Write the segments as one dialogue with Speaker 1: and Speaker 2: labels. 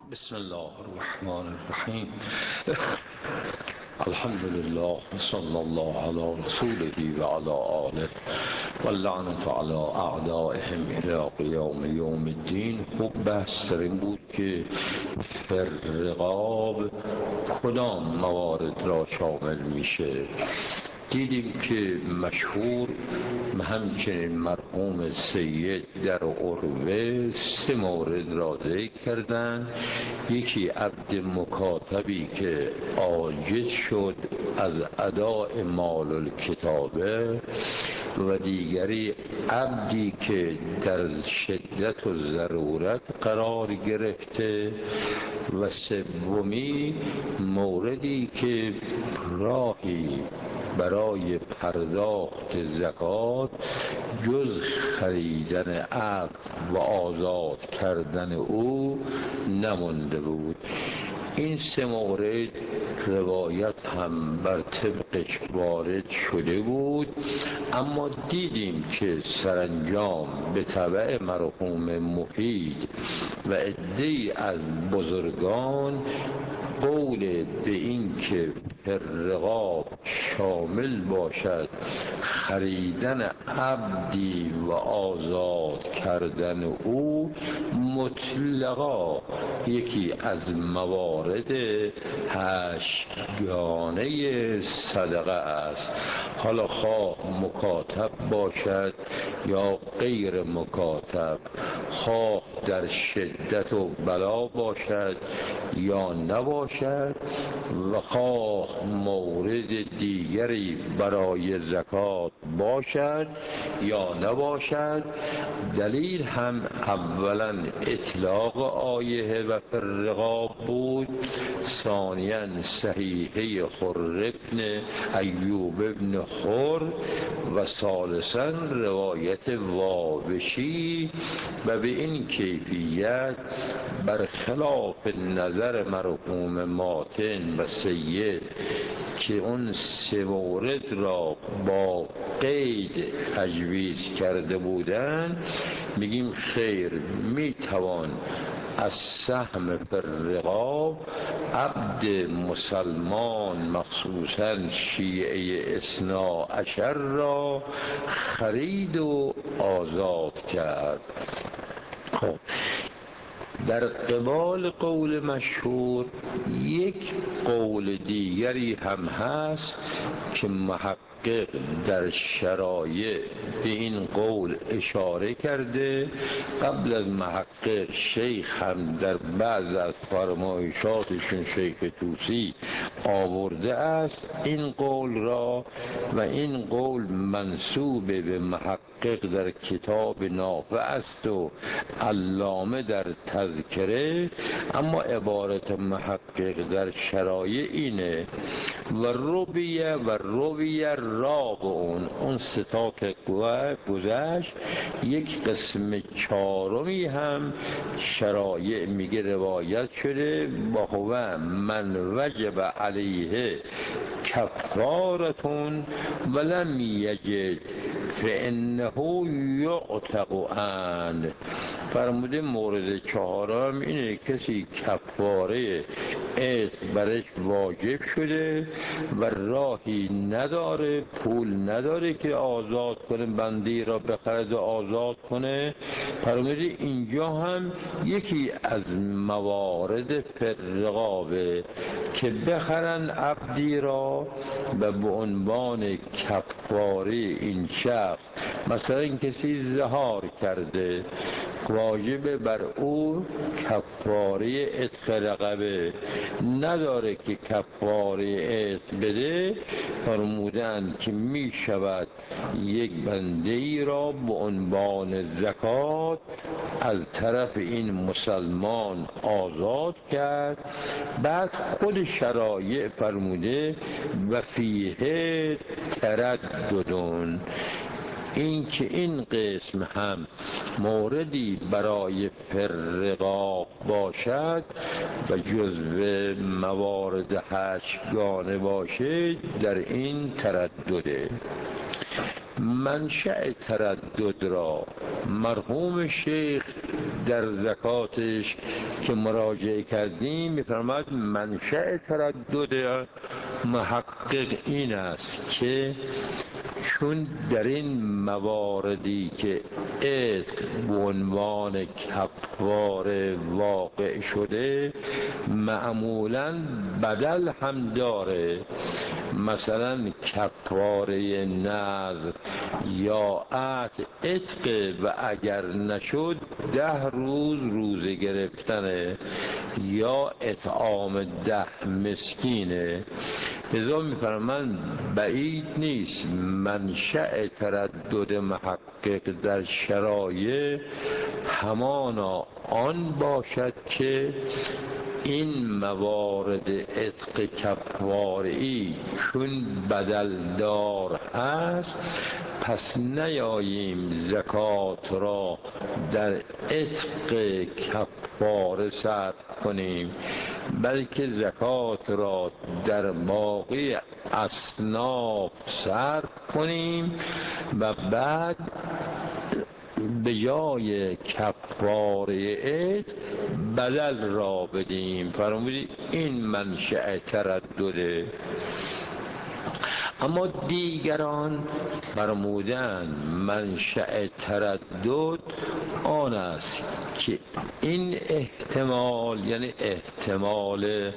Speaker 1: بسم الله الرحمن الرحیم. الحمد لله صلی الله علی رسوله و علی آله و لعنت علی اعدائهم الی قیام یوم الدین. خوب بحث در این بود که رقاب کدام موارد را شامل میشه. دیدیم که مشهور همچنین مرحوم سید در عروه 3 مورد را ذکر کردند. یکی عبد مکاتبی که عاجز شد از اداء مال الکتابه، و دیگری عبدی که در شدت و ضرورت قرار گرفته، و سومی موردی که راهی برای پرداخت زکات جز خریدن عبد و آزاد کردن او نمانده بود. این 3 مورد روایت هم بر طبقش وارد شده بود، اما دیدیم که سرانجام به تبع مرحوم مفید و عده‌ای از بزرگان قول به این که رقاب شامل باشد خریدن عبدی و آزاد کردن او مطلقا یکی از موارد 8 گانه صدقه است. حالا خواه مکاتب باشد یا غیر مکاتب، خواه در شدت و بلا باشد یا نباشد، و خواه مورد دیگری برای زکات باشد یا نباشد. دلیل هم اولا اطلاق آیه و رقاب بود، ثانیا صحیحه خر ابن ایوب ابن خر، و ثالثا روایت واوشی. و به این کیفیت برخلاف نظر مرحوم ماتن و سید که اون 3 مورد را با قید تجویز کرده بودند، میگیم خیر، میتوان از سهم پر رقاب عبد مسلمان مخصوصا شیعه 12 را خرید و آزاد کرد. خب در قبال قول مشهور یک قول دیگری هم هست که محقق در شرایع به این قول اشاره کرده. قبل از محقق شیخ هم در بعض از فرمایشاتشون شیخ طوسی آورده است این قول را، و این قول منسوب به محقق در کتاب نافع است و علامه در تذکره. اما عبارت محقق در شرایع اینه: و رویه راب اون 3 تا که گذشت، یک قسم 4می هم شرایع میگه روایت شده با هو من وجب علیه کفارتون ولم یجد فانه یعتق عنه. فرموده مورد 4 اینه: کسی کفاره اسم برش واجب شده و راهی نداره، پول نداره که آزاد کنه، بندی را بخرد و آزاد کنه. فرموده اینجا هم یکی از موارد رقابه که بخرن عبدی را و به عنوان کفاره این شخص، مثلا کسی زهار کرده، واجب بر او کفاره عتق رقبه، نداره که کفاره عتق بده. فرمودند که می شود یک بنده ای را به عنوان زکات از طرف این مسلمان آزاد کرد. بعد خود شرایع فرموده و فیه ترددون، این که این قسم هم موردی برای فرقاب باشد و جزو موارد 8 گانه باشه، در این تردده. منشأ تردد را مرحوم شیخ در زکاتش که مراجعه کردیم میفرماد منشأ تردد محقق این است که چون در این مواردی که عتق به عنوان کفاره واقع شده معمولاً بدل هم داره، مثلا کفاره نذر یا عتق و اگر نشد 10 روز روزه گرفتنه یا اطعام 10 مسکینه. لذا میفرمان بعید نیست منشأ تردد محقق در شرایع همانا آن باشد که این موارد عتق کفاره‌ای چون بدلدار هست پس نیاییم زکات را در عتق کفاره صرف کنیم، بلکه زکات را در باقی اصناف صرف کنیم و بعد به جای کفاره عتق بدل را بدیم. فرمودید این منشأ تردده. اما دیگران فرمودن منشأ تردد آن است که این احتمال، یعنی احتمال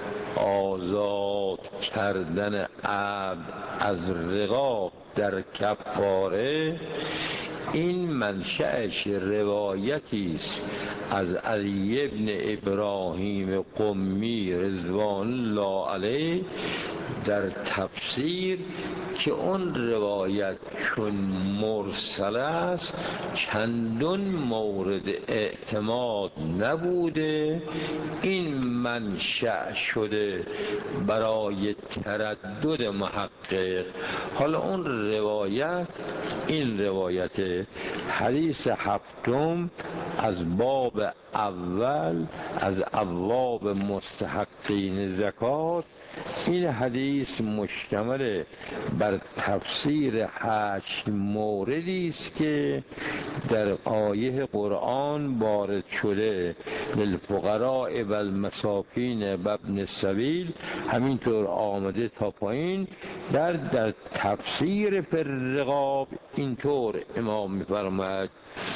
Speaker 1: آزاد کردن عبد از رقاب در کفاره، این منشأش روایتی است از علی بن ابراهیم قمی رضوان الله علیه در تفسیر که اون روایت چون مرسل است چندان مورد اعتماد نبوده، این منشأ شده برای تردد محقق. حالا اون روایت این روایت حدیث هفتم از باب اول از ابواب مستحقین زکات، این حدیث مشتمل بر تفسیر 8 موردی است که در آیه قرآن وارد شده للفقراء و المساکین و ابن السبیل، همینطور آمده تا پایین. در تفسیر فی الرقاب اینطور امام می‌فرماید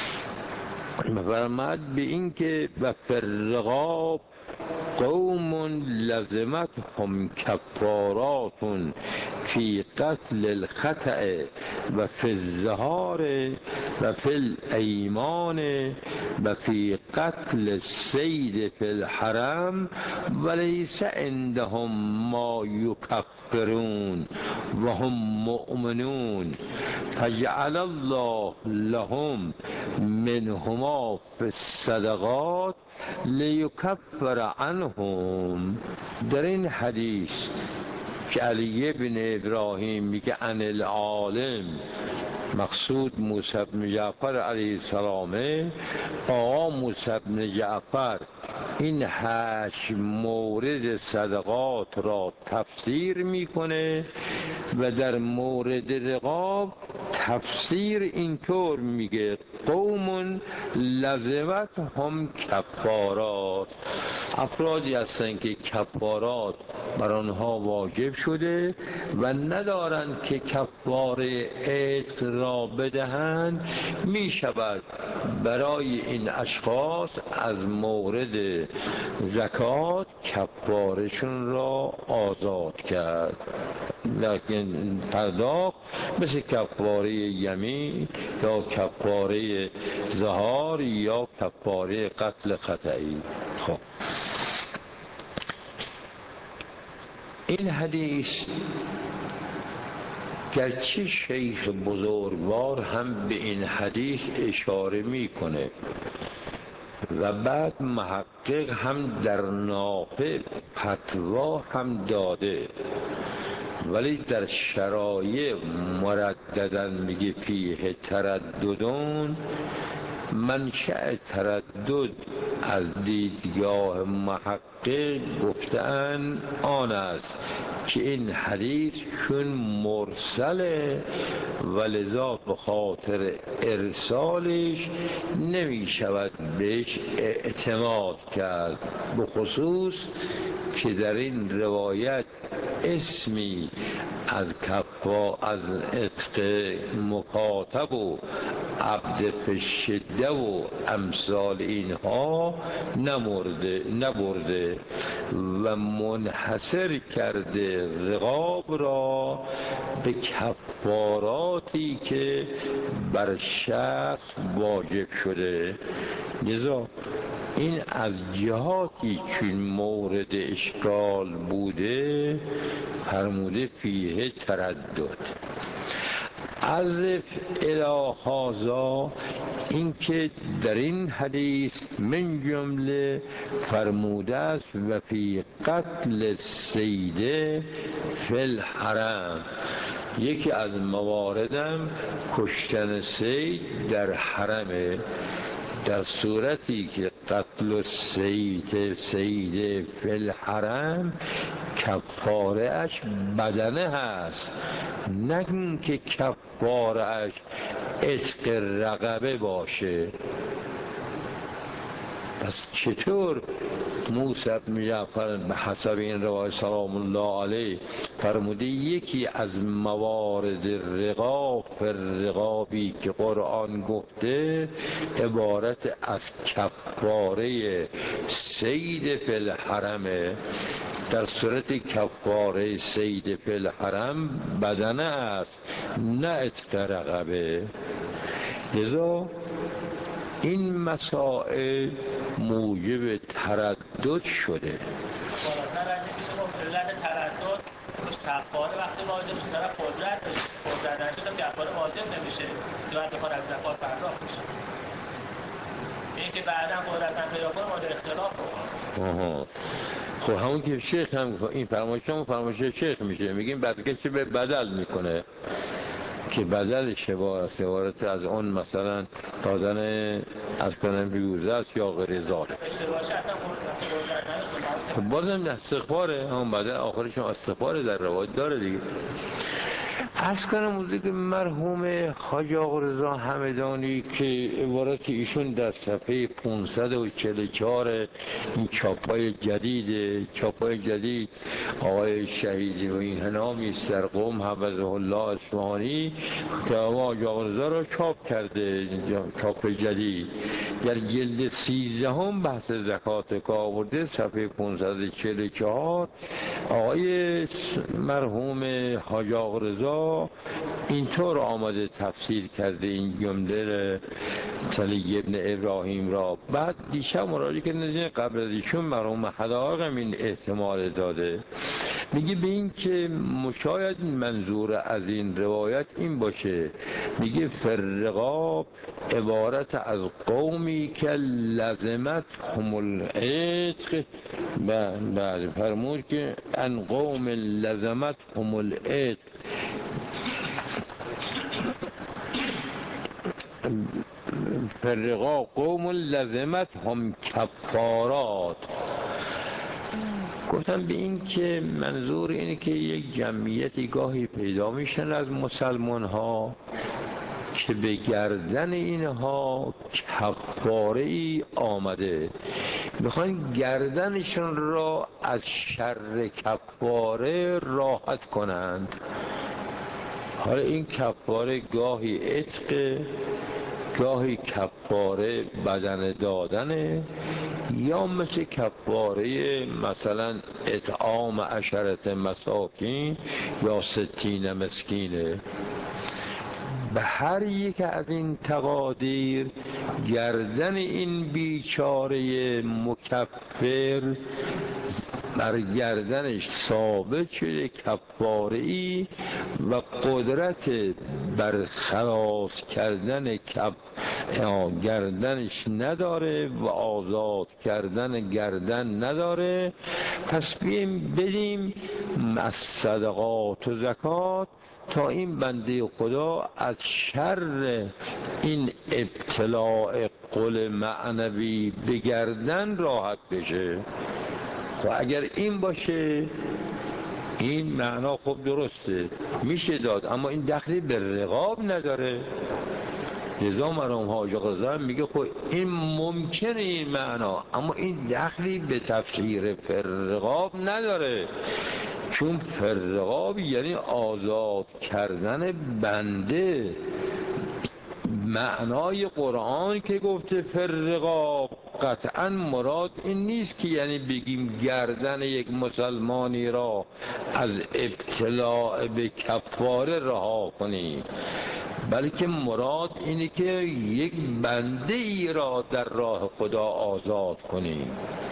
Speaker 1: به این که و فی الرقاب قوم لزمتهم کفارات فی قتل الخطأ و فی الزهار و فی الایمان و فی قتل الصید فی الحرم ولیس عندهم ما یکفرون و هم مؤمنون فجعل الله لهم منهما فی الصدقات لیکفر عنهم. در این حدیث که علی بن ابراهیم میگه عن العالم، مقصود موسی بن جعفر علیه السلام، آقا موسی بن جعفر این 8 مورد صدقات را تفسیر میکنه و در مورد رقاب تفسیر اینطور میگه قوم لزمت هم کفارات، افرادی هستند که کفارات بر آنها واجب شده و ندارند که کفاره عتق را بدهند، می شود برای این اشخاص از مورد زکات کفارشون را آزاد کرد، لکن پرداخت مثل کفاره یمین یا کفاره زهار یا کفاره قتل خطئی. خب این حدیث گرچه شیخ بزرگوار هم به این حدیث اشاره میکنه و بعد محقق هم در نافع فتوا هم داده، ولی در شرایع مرددن میگه فیه ترددون، منشأ تردد از دیدگاه محقق گفتن آن است که این حدیث چون مرسله و لذا به خاطر ارسالش نمی شود بهش اعتماد کرد، به خصوص که در این روایت اسمی از عتق مکاتب و عبد فشده و امثال اینها نبرده و منحصر کرده رقاب را به کفاراتی که بر شخص واجب شده. لذا این از جهاتی که مورد اشکال بوده فرموده فیه تردد. عزف الی هذا این که در این حدیث من جمله فرموده است و فی قتل سیده فی الحرم، یکی از مواردم کشتن سید در حرمه، در صورتی که قتل سید فی الحرم کفاره اش بدنه هست، نه اینکه کفاره اش عتق رقبه باشه. پس چطور موسی بن جعفر به حسب این روایت سلام الله علیه فرموده یکی از موارد رقابی که قرآن گفته عبارت از کفاره سید فی الحرمه، در صورت کفاره سید فی الحرم بدنه است نه عتق رقبه. لذا این مسائل موجب تردد شده.
Speaker 2: کفاره وقتی واجب میشه طرف قدرت نشه کفاره واجب نمیشه، باید بخواد از زکات پرداخت بشه. این که بعدا قدرت هم پیدا کنه مورد اختلاف
Speaker 1: رو. خب همون که شیخ هم این فرمایش شیخ میشه، میگیم بعد چه به بدل میکنه که بدلش عبارت از اون مثلا دادن از کنن بیوزه است یا غیر ذالک. خب بازم استغفاره، همون بدل آخرشون استغفاره در روایت داره دیگه. از کنم موزیک مرحوم حاجی آقا رضا همدانی که عبارت ایشون در صفحه 544 این چاپای جدید آقای شهیدی و این هنامی است در قم حفظه الله اصفهانی که حاجی آقا رضا را چاپ کرده، چاپ جدید در جلد 13 بحث زکات که آورده صفحه 544 آقای مرحوم حاجی آقا رضا اینطور آمده تفسیر کرده این جمله صلی ابن ابراهیم را. بعد دیشب مراجعه که قبل از ایشون مرحوم حدائق این احتمال داده، میگه به این که مشاید منظور از این روایت این باشه، میگه فرقاب عبارت از قومی که لزمت هم العتق، بعد فرمود که ان قوم لزمت هم العتق فرقا قوم لزمت هم کفارات. گفتم به این که منظور اینه که یک جمعیتی گاهی پیدا میشن از مسلمان ها که به گردن اینها کفاره ای آمده، میخوان گردنشون را از شر کفاره راحت کنند. حالا این کفاره گاهی عتق، گاهی کفاره بدن دادنه، یا مثل کفاره مثلا اطعام 10 مساکین یا 60 مسکینه. به هر یک از این تقادیر گردن این بیچاره مکفر بر گردنش ثابت شده کفاره ای و قدرت بر خلاص کردن گردنش نداره و آزاد کردن گردن نداره. پس بیم بدیم از صدقات و زکات تا این بنده خدا از شر این ابتلاع تنقل معنوی به گردن راحت بشه. خب اگر این باشه این معنا خب درسته میشه داد، اما این دخلی به رقاب نداره. لذا مرحوم حاج آقا رضا میگه خب این ممکنه این معنا، اما این دخلی به تفسیر فرقاب نداره، چون فرقاب یعنی آزاد کردن بنده. معنای قرآن که گفته فرقاب قطعا مراد این نیست که یعنی بگیم گردن یک مسلمانی را از ابتلاع به کفاره رها کنیم، بلکه مراد اینه که یک بنده ای را در راه خدا آزاد کنیم.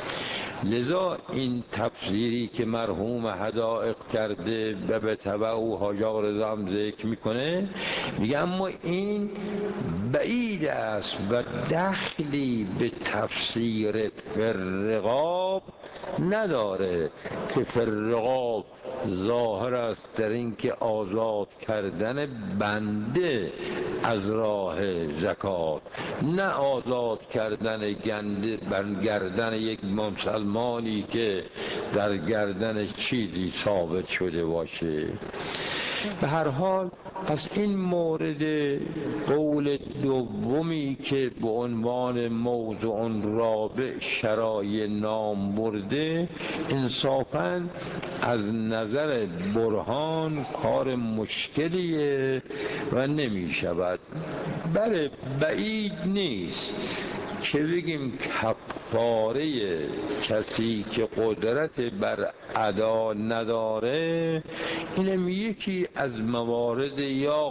Speaker 1: لذا این تفسیری که مرحوم حدائق کرده و به تبع او حاج آقا رضا هم ذکر میکنه، میگه اما این بعید است و دخلی به تفسیر فرقاب نداره که فرقاب ظاهر است در این که آزاد کردن بنده از راه زکات، نه آزاد کردن گنده بر گردن یک مسلمانی که در گردن چیزی ثابت شده باشه. به هر حال پس این مورد قول دومی که به عنوان موضوع رابع شرایع نام برده، انصافاً از نظر برهان کار مشکلیه و نمی شود. بله بعید نیست که بگیم کفاره کسی که قدرت بر ادا نداره، اینم یکی از موارد یا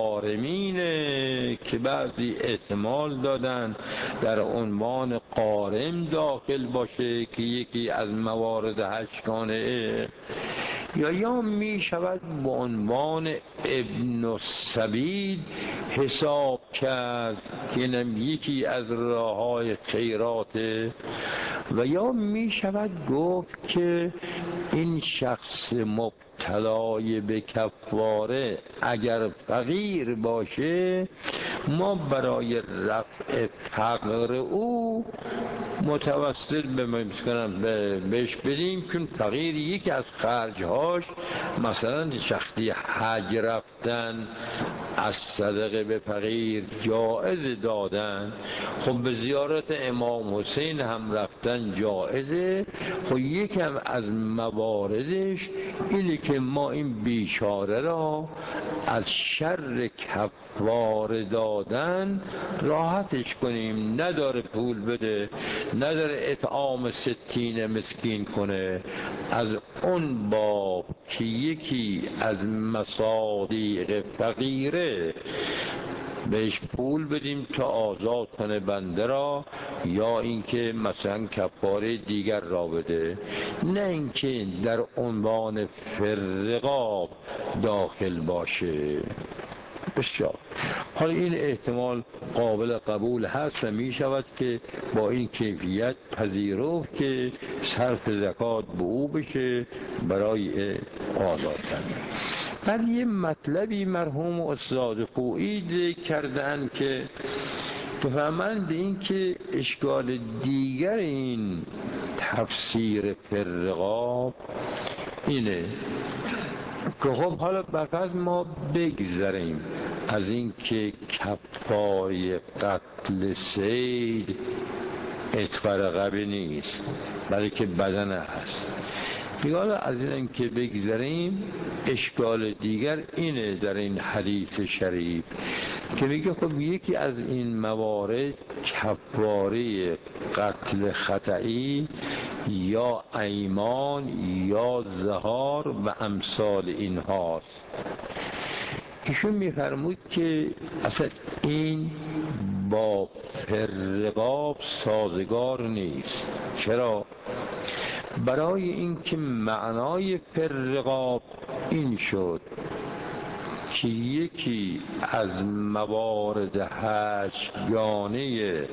Speaker 1: قارمینه که بعضی احتمال دادن در عنوان قارم داخل باشه که یکی از موارد هشتگانه، یا می شود به عنوان ابن السبیل حساب کرد که اینم یکی از راه‌های خیراته، و یا می شود گفت که این شخص مبتلای به کفاره اگر فقیر باشه، ما برای رفع فقر او متوسط بهش بدیم، چون فقیر یکی از خرجهاش مثلا شخصی حج رفتن از صدقه به فقیر جایز دادن، خب به زیارت امام حسین هم رفتن جایزه. خب یکم از مواردش اینه که ما این بیچاره را از شر کفاره دادن راحتش کنیم، نداره پول بده، نداره اطعام 60 مسکین کنه، از اون باب که یکی از مصادیق فقیره بهش پول بدیم تا آزاد کنه بنده را، یا اینکه مثلا کفاره دیگر را بده، نه اینکه در عنوان فرقاب داخل باشه. بسیار حالا این احتمال قابل قبول هست و می شود که با این کیفیت پذیرفت که صرف زکات به او بشه برای آزاد کردن. بعد یه مطلبی مرحوم استاد خویی ذکر کردن که بفهمند به این که اشکال دیگر این تفسیر فرقاب اینه که خب حالا فقط ما بگذریم از این که کفاره قتل صید عتق رقبه نیست بلکه بدنه هست. حالا از این که بگذریم، اشکال دیگر اینه در این حدیث شریف که میگه خب یکی از این موارد کفاره قتل خطئی یا ایمان یا ظهار و امثال این هاست. ایشون میفرمود که اصلا این با فرقاب سازگار نیست. چرا؟ برای اینکه معنای فرقاب این شد که یکی از موارد هشتگانه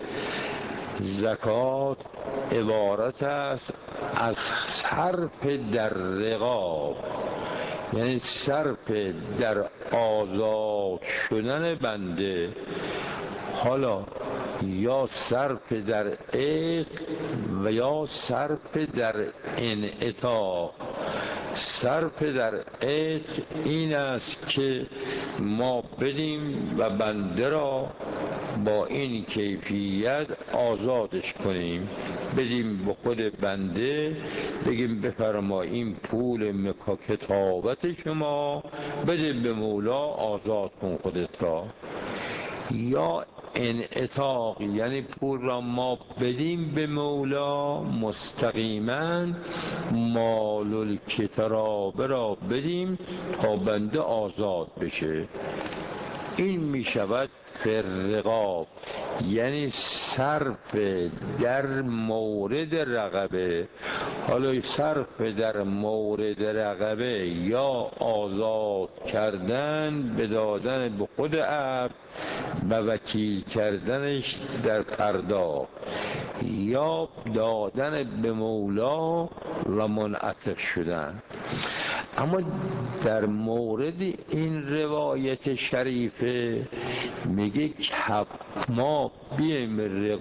Speaker 1: زکات عبارت است از صرف در رقاب، یعنی صرف در آزاد شدن بنده. حالا یا صرف در عشق و یا صرف در انعطاف. صرف در عشق این است که ما بدیم و بنده را با این کیفیت آزادش کنیم، بدیم به خود بنده، بگیم بفرما این پول کتابت شما، بده به مولا، آزاد کن خودت را. یا انعطاق، یعنی پول را ما بدیم به مولا مستقیما، مال الکترابه را بدیم تا بنده آزاد بشه. این می شود فرقاب، یعنی صرف در مورد رقبه. حالا صرف در مورد رقبه یا آزاد کردن به دادن به خود عبد و وکیل کردنش در پرداخت، یا دادن به مولا و منعطف شدن. اما در مورد این روایت شریفه میگه ما بیایم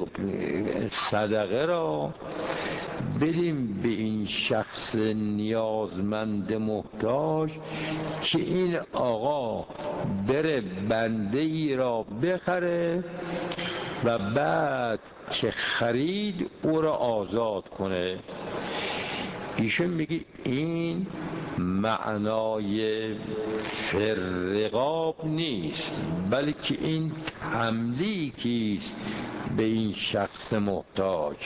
Speaker 1: صدقه را بدیم به این شخص نیازمند محتاج که این آقا بره بنده ای را بخره و بعد که خرید او را آزاد کنه. ایشون میگه این معنای فرقاب نیست، بلکه این تملیکی است به این شخص محتاج.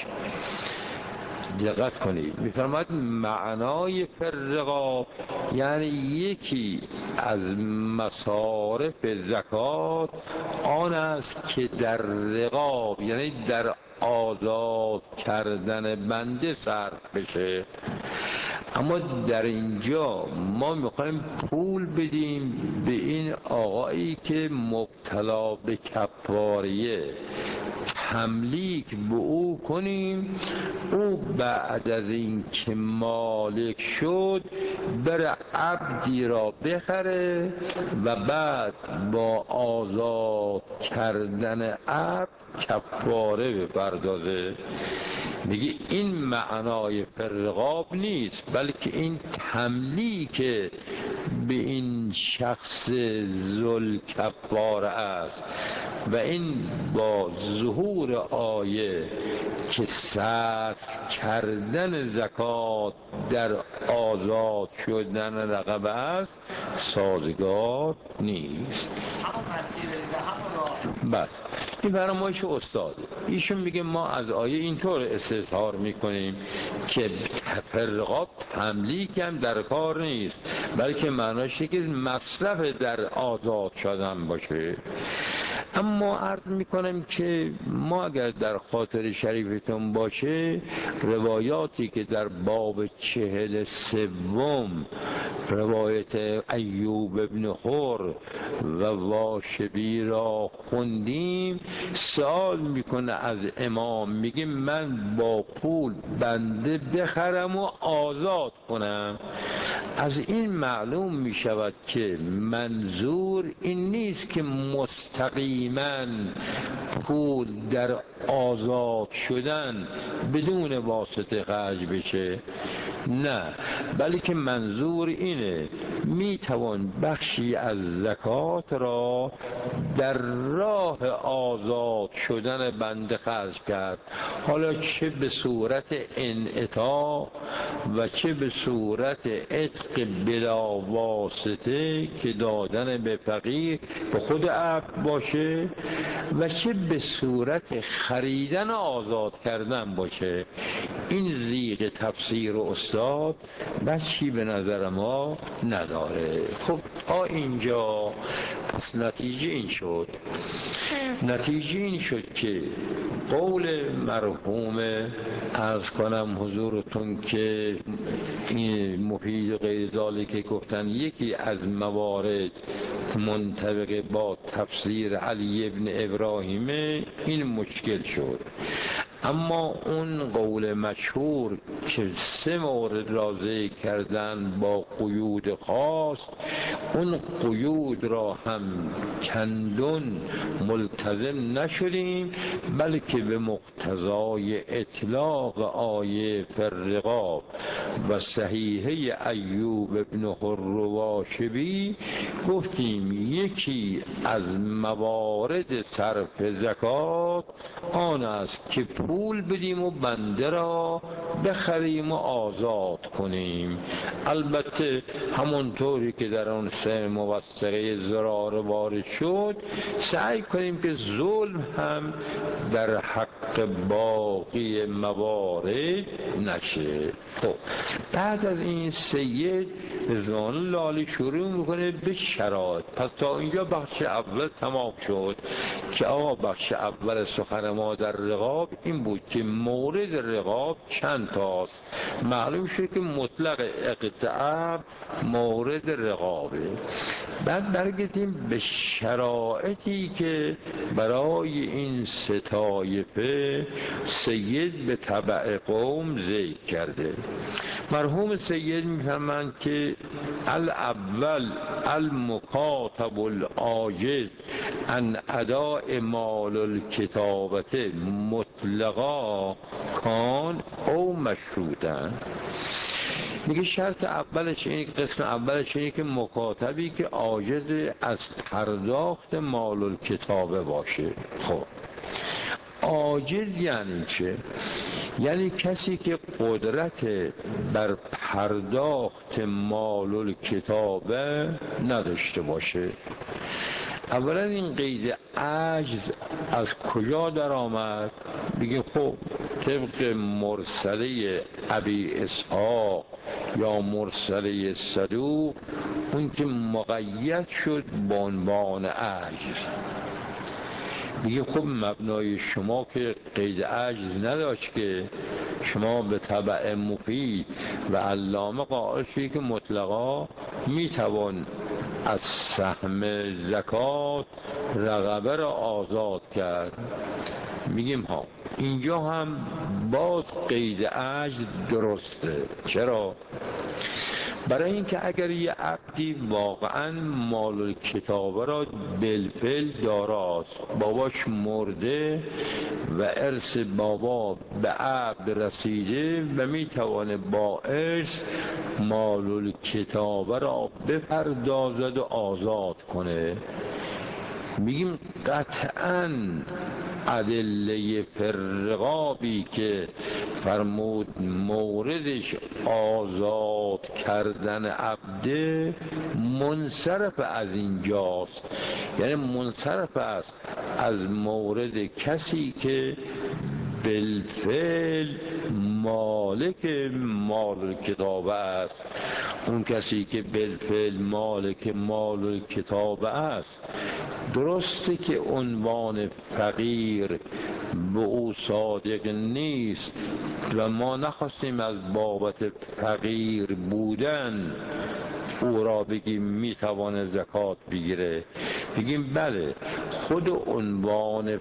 Speaker 1: دقت کنید، میفرماید معنای فرقاب یعنی یکی از مصارف زکات آن است که در رقاب، یعنی در آزاد کردن بنده صرف بشه. اما در اینجا ما میخوایم پول بدیم به این آقایی که مبتلا به کفاریه، تملیک به او کنیم، او بعد از این که مالک شد بره عبدی را بخره و بعد با آزاد کردن عبد کفاره بپردازه. میگه این معنای فرقاب نیست، بلکه این تملیک به این شخص ذوالکفاره است. و این با ظهور آیه که صرف کردن زکات در آزاد شدن رقبه است سازگار نیست. بله، این فرمایش استاد. ایشون میگه ما از آیه اینطور استظهار میکنیم که فرقاب تملیک هم در کار نیست، بلکه معناشه که مصرف در آزاد شدن باشه. اما عرض میکنم که ما اگر در خاطر شریفتون باشه، روایاتی که در باب 43 روایت ایوب ابن خور و واشبی را خوندیم، سوال میکنه از امام، میگه من با پول بنده بخرم و آزاد کنم. از این معلوم میشود که منظور این نیست که مستقیما پول در آزاد شدن بدون واسطه خرج بشه، نه، بلکه منظور اینه میتوان بخشی از زکات را در راه آزاد شدن بنده خرج کرد، حالا چه به صورت انعطاف و چه به صورت عتق بلا واسطه که دادن به فقیر به خود عبد باشه و چه به صورت خریدن آزاد کردن باشه. این زیغ تفسیر و استاد بچی به نظر ما نداره. خب تا اینجا پس نتیجه این شد که قول مرحوم عرض کنم حضورتون که این مفید غیر ذالک که گفتن یکی از موارد منطبق با تفسیر علی ابن ابراهیم این مشکل شد. اما اون قول مشهور که 3 مورد را ذکر کردن با قیود خاص، اون قیود را هم چندون ملتزم نشدیم، بلکه به مقتضای اطلاق آیه فی الرقاب و صحیحه ایوب ابن الرواشبی گفتیم یکی از موارد صرف زکات آن است که پول بدیم و بنده را بخریم و آزاد کنیم. البته همونطوری که در اون 3 موثقه ضرار وارد شد، سعی کنیم که ظلم هم در حق باقی موارد نشه. خب بعد از این سید رضوان الله علیه شروع میکنه به شرایط. پس تا اینجا بخش اول تمام شد که بخش اول سخن ما در رقاب این بود که مورد رقاب چند تاست. معلوم شد که مطلق اقتعاب مورد رقابه. بعد برگردیم به شرایطی که برای این 3 طایفه سید به تبع قوم ذکر کرده. مرحوم سید میفهمند که الاول المکاتب العاجز عن اداء مال الکتابت مطلقا کان او مشروطا. میگه شرط اولش اینه، قسم اولش اینه که مکاتبی که عاجز از پرداخت مال الکتابه باشه. خب عاجز یعنی چه؟ یعنی کسی که قدرت بر پرداخت مال الکتابه نداشته باشه. اولا این قید عجز از کجا در آمد؟ بگیم خب طبق مرسله ابی اسحاق یا مرسله صدوق، اون که مقید شد با عنوان عجز. میگه خب مبنای شما که قید عجز نداشت که شما به تبع مفید و علامه قائل شدی که مطلقا میتوان از سهم زکات رقبه را آزاد کرد. میگیم ها اینجا هم باز قید عجز درسته. چرا؟ برای اینکه اگر یه عبدی واقعا مال الکتابه را بالفعل داراست، باباش مرده و ارث بابا به عبد رسیده و میتوانه با ارث مال الکتابه را بپردازد و آزاد کنه، میگیم قطعاً ادله فرقابی که فرمود موردش آزاد کردن عبده منصرف از اینجاست. یعنی منصرف است از مورد کسی که بالفعل مالک مال الکتابه است. اون کسی که بالفعل مالک مال الکتابه است، درسته که عنوان فقیر به او صادق نیست و ما نخواستیم از بابت فقیر بودن او را بگیم میتوانه زکات بگیره. بگیم بله، خود عنوان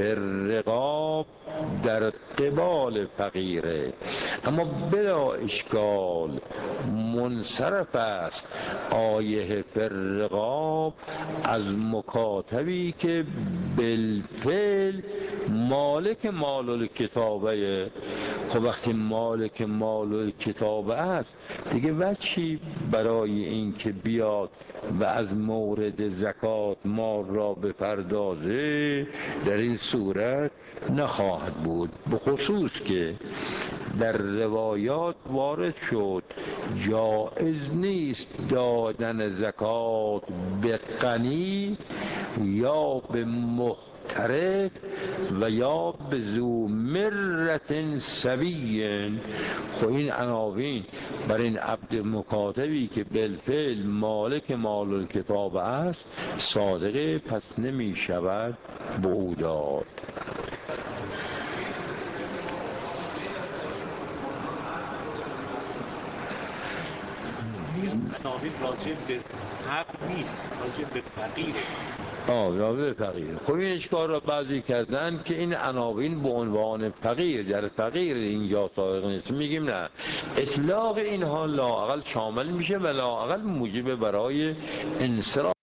Speaker 1: فرقاب در قبال فقیره، اما بلا اشکال منصرف است آیه فرقاب از مکاتبی که بالفعل مالک مال الکتابه. خب وقتی مالک مال الکتابه است دیگه وچی برای این که بیاد و از مورد زکات مال را بپردازه در این صورت نخواهد بود. به خصوص که در روایات وارد شد جائز نیست دادن زکات به غنی یا به محترف و یا به ذو مرة سوی. خب این عناوین بر این عبد مکاتبی که بالفعل مالک مال الکتاب است صادقه، پس نمی شود به او داد.
Speaker 2: تصاویر راجع به حق نیست، راجع به فقیر.
Speaker 1: نابغه فقیر. خب این اشکال را بعضی کردن که این عناوین به عنوان فقیر در فقیر اینجا سائغ نیست. میگیم نه، اطلاق اینها لااقل شامل میشه و لااقل موجب برای انصراف